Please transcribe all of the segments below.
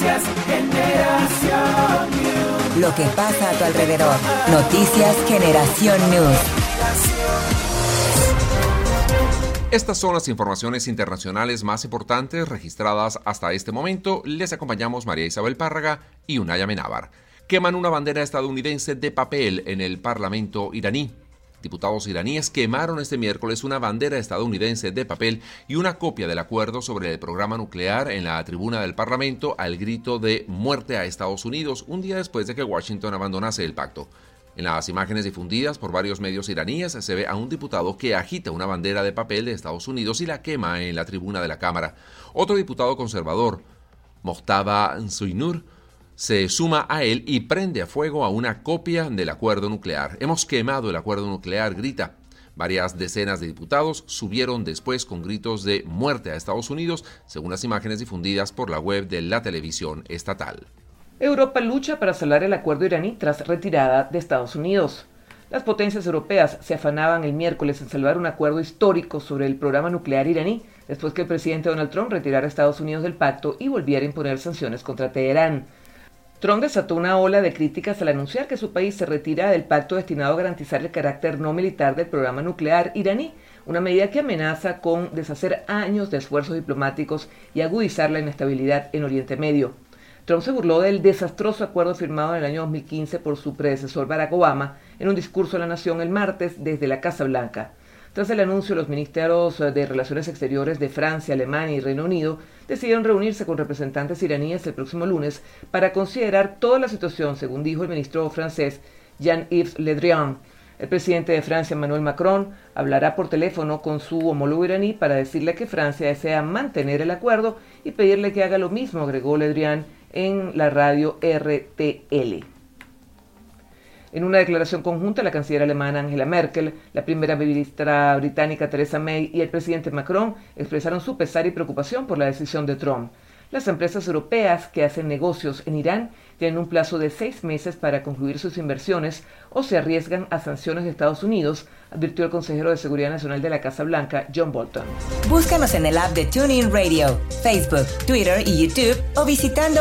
Noticias Generación News. Lo que pasa a tu alrededor. Noticias Generación News. Estas son las informaciones internacionales más importantes registradas hasta este momento. Les acompañamos María Isabel Párraga y Unaya Menábar. Queman una bandera estadounidense de papel en el Parlamento iraní. Diputados iraníes quemaron este miércoles una bandera estadounidense de papel y una copia del acuerdo sobre el programa nuclear en la tribuna del Parlamento al grito de muerte a Estados Unidos, un día después de que Washington abandonase el pacto. En las imágenes difundidas por varios medios iraníes se ve a un diputado que agita una bandera de papel de Estados Unidos y la quema en la tribuna de la Cámara. Otro diputado conservador, Mojtaba Suynur, se suma a él y prende a fuego a una copia del acuerdo nuclear. Hemos quemado el acuerdo nuclear, grita. Varias decenas de diputados subieron después con gritos de muerte a Estados Unidos, según las imágenes difundidas por la web de la televisión estatal. Europa lucha para salvar el acuerdo iraní tras retirada de Estados Unidos. Las potencias europeas se afanaban el miércoles en salvar un acuerdo histórico sobre el programa nuclear iraní, después que el presidente Donald Trump retirara a Estados Unidos del pacto y volviera a imponer sanciones contra Teherán. Trump desató una ola de críticas al anunciar que su país se retira del pacto destinado a garantizar el carácter no militar del programa nuclear iraní, una medida que amenaza con deshacer años de esfuerzos diplomáticos y agudizar la inestabilidad en Oriente Medio. Trump se burló del desastroso acuerdo firmado en el año 2015 por su predecesor Barack Obama en un discurso a la nación el martes desde la Casa Blanca. Tras el anuncio, los ministros de Relaciones Exteriores de Francia, Alemania y Reino Unido decidieron reunirse con representantes iraníes el próximo lunes para considerar toda la situación, según dijo el ministro francés Jean-Yves Le Drian. El presidente de Francia, Emmanuel Macron, hablará por teléfono con su homólogo iraní para decirle que Francia desea mantener el acuerdo y pedirle que haga lo mismo, agregó Le Drian en la radio RTL. En una declaración conjunta, la canciller alemana Angela Merkel, la primera ministra británica Theresa May y el presidente Macron expresaron su pesar y preocupación por la decisión de Trump. Las empresas europeas que hacen negocios en Irán tienen un plazo de 6 meses para concluir sus inversiones o se arriesgan a sanciones de Estados Unidos, advirtió el consejero de Seguridad Nacional de la Casa Blanca, John Bolton. Búscanos en el app de TuneIn Radio, Facebook, Twitter y YouTube o visitando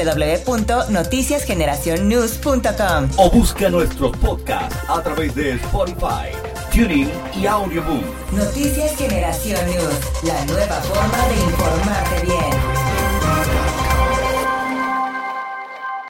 www.noticiasgeneracionnews.com. O busca nuestros podcasts a través de Spotify, TuneIn y Audioboom. Noticias Generación News, la nueva forma de informarte bien.